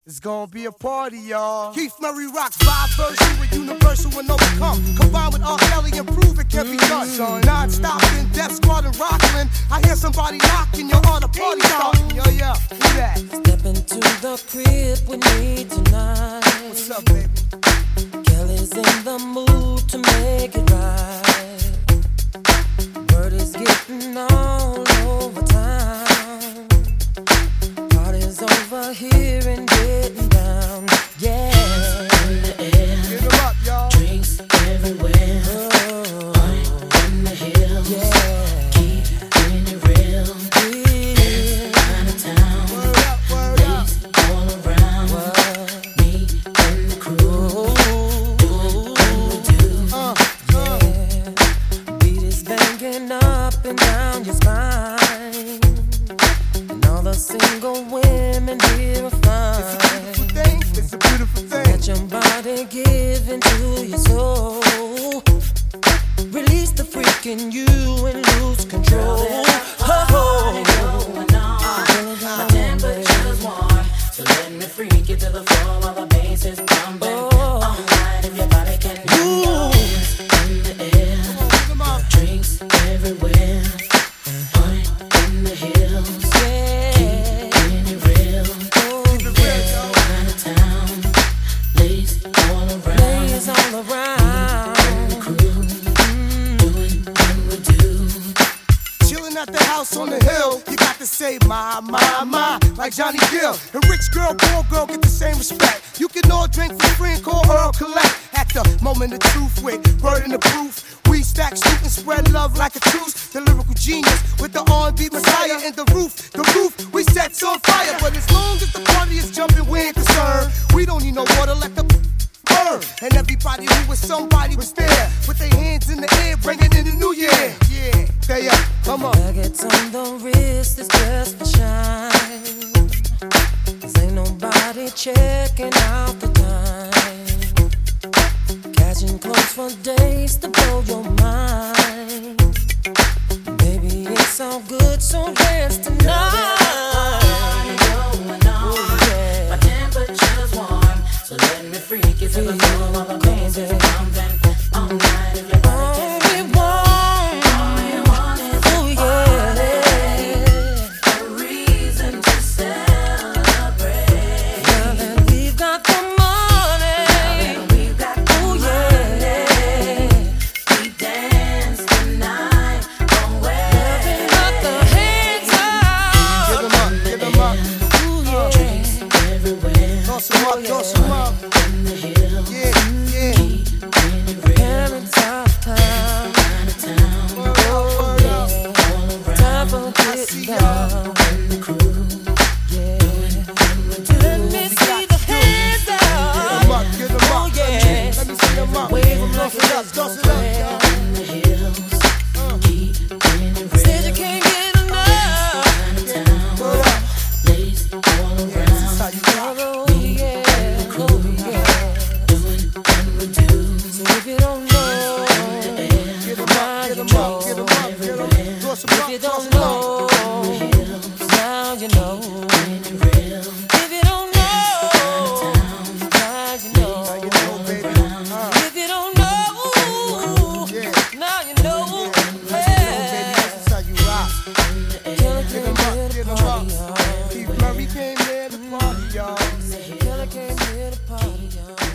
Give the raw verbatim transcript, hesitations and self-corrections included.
It's gonna be a party, y'all. Keith Murray rocks vibe version with Universal and Overcome. Combined with R. Kelly and prove it can be done. Son, non-stop in Death Squad and Rockland. I hear somebody knocking, you're on a party starting. Yo, yeah, who that? Step into the crib with me tonight. What's up, baby? Kelly's in the mood to make it right. Word is getting all over town. Party's over here and getting down. Yeah. In the air. Get 'em up, y'all. Drinks everywhere. Oh. Point in the hills. Yeah. Keeping it real. Yeah. Out of town. Word up, word up. Ladies all around. What? Me and the crew. Doing what we do. Uh, uh. Yeah. Beat is banging up and down your spine. And all the single women here are fine. Thing, it's a beautiful thing. Let your body give into your soul. Release the freak in you and lose control. Oh, Going on. My temperature's warm, so let me freak you to the floor while the bass is pumping. oh. All night if your body can handle it. In the air. Pick 'em up. Drinks everywhere. Point in the hills. Yeah. Keeping it real. Oh, Keep it real, y'all. Out of town. Ladies all around. ladies all around. The crew. Doing what we do. Chillin' at the house on the hill, you got to say my, my, my, like Johnny Gill. And rich girl, poor girl get the same respect. You can all drink for free and call Earl Collect. At the moment of truth with Bird in the proof, we stack, shoot, and spread love like a truce. The lyrical genius with the R and B messiah and the roof. The roof we set's on fire, but as long as the party is jumping, we ain't concerned. We don't need no water, let the burn. And everybody who was somebody was there with their hands in the air, bringing in the new year. Yeah, stay up, come on. Nuggets on the wrist is just for shine. 'Cause ain't nobody checking out the time. Catching clothes for days to blow your mind. Baby, it's all good, so dance tonight. Going on. My temperature's warm, so let me freak you to the floor while the bass is pumping. All night if your body can All we want, All you want is oh yeah. a reason to celebrate. Now that we've got the money, And we've got oh yeah. we dance tonight. Away. Nothing but the hands Give up, 'em up, give 'em up. oh yeah. Drinks everywhere. Toss 'em up, toss 'em up. In the hills. Yeah, yeah. Keeping it real. Parents out of town, Out of town. Word up, word up. All around. time for see getting y'all. down, And the crew. yeah. Let me see the hands Give 'em up, up, give 'em up. oh yeah. Let me see 'em up. Wave 'em Toss like it up, toss it up, y'all. In the hills. Keeping it real. Said you can't get enough, Out of town. Word up. Ladies all This is around. how you rock. oh yeah, oh yeah. Doing what we do. So if you don't know, Get 'em up, get 'em up, get 'em up, get 'em. Toss 'em if up, you toss don't 'em up. know, now you know. Keeping it real. If you don't know, now you know. Now you know, baby. Uh, If you don't know, yeah. now you know. Baby, Yeah. this is how you rock. Killer Get came 'em up, here to get 'em party, up. y'all. Keith Murray came here to party, y'all. Killer came here to party, y'all.